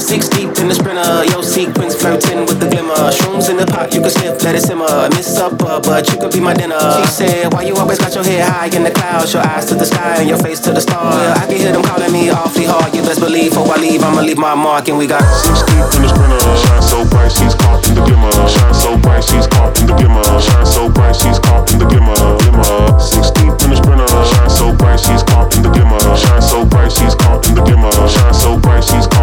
Six deep in the sprinter, yo sequence flirting with the glimmer. Shrooms in the pot, you can sniff, let it simmer. Miss supper, but you could be my dinner. She said, why you always got your head high in the clouds? Your eyes to the sky and your face to the stars. Yeah, I can hear them calling me awfully hard. You best believe before I leave, I'ma leave my mark. And we got six deep in the sprinter. Shine so bright, she's caught in the glimmer. Shine so bright, she's caught in the glimmer. Shine so bright, she's caught in the glimmer. Glimmer. Six deep in the sprinter. Shine so bright, she's caught in the glimmer. Shine so bright, she's caught in the glimmer. Shine so bright, she's caught